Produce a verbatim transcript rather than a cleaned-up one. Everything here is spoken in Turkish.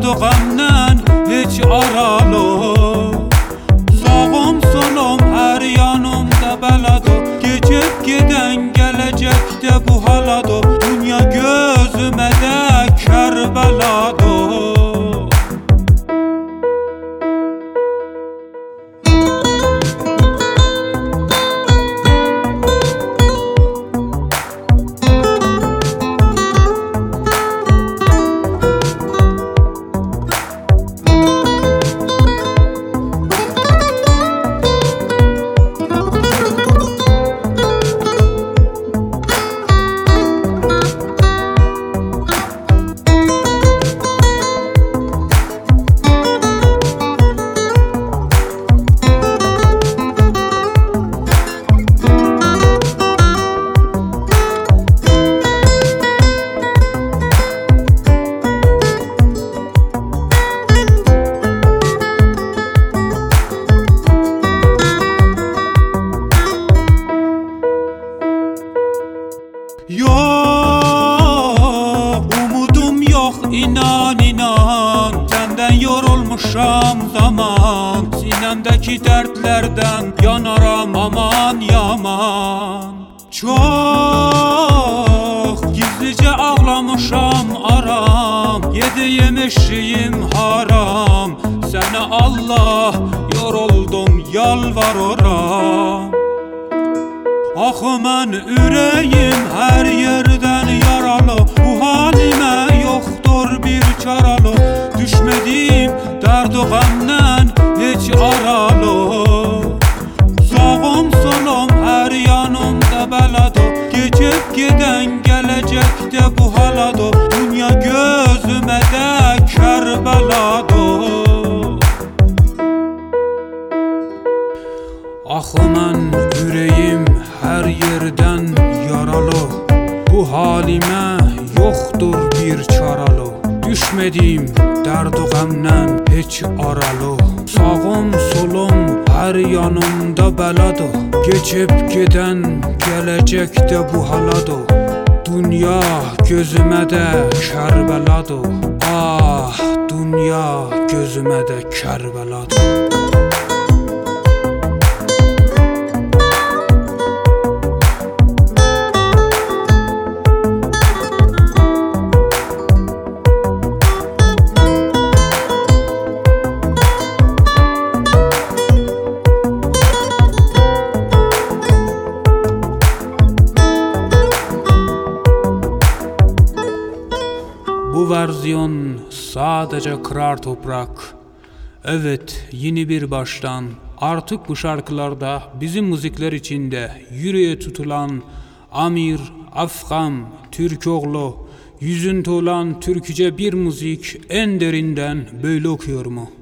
o gamden hiç aralı. Sağım solum her yanımda belado. Geçip giden gelecekte bu halado. Dünya gözüme de Kerbelado. Yok, umudum yok, inan inan. Senden yorulmuşam zaman. Sinemdeki dertlerden yanaram aman yaman. Çok gizlice ağlamışam aram. Yediğim eşiğim haram. Sana Allah yoruldum yalvarıram. Ah mən ürəyim hər yerdən yaralı. Bu halime yoktur bir çaralı. Düşmediğim dərd o qəmdən heç aralı. Sağım solum hər yanımda belado. Geçip giden gelecekte bu halado. Dünya gözüme de Kerbelado. Ah mən ürəyim her yerden yaralı. Bu halime yoktur bir çaralı. Düşmediğim derd o qəmdən hiç aralı. Sağım solum her yanımda belado. Geçip giden gelecekte bu halado. Dünya gözüme de Kerbelado. Ah dünya gözüme de Kerbelado. Bu versiyon sadece kırar toprak. Evet, yeni bir baştan. Artık bu şarkılarda bizim müzikler içinde yüreğe tutulan Amir, Afgam, Türkoğlu, yüzünde olan Türkçe bir müzik en derinden böyle okuyor mu?